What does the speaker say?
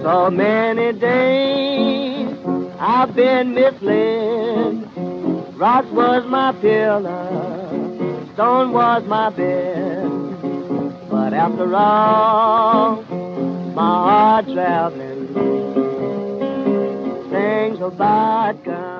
For many days I've been misled. Rocks was my pillow, stone was my bed. But after all, my hard traveling, things about God.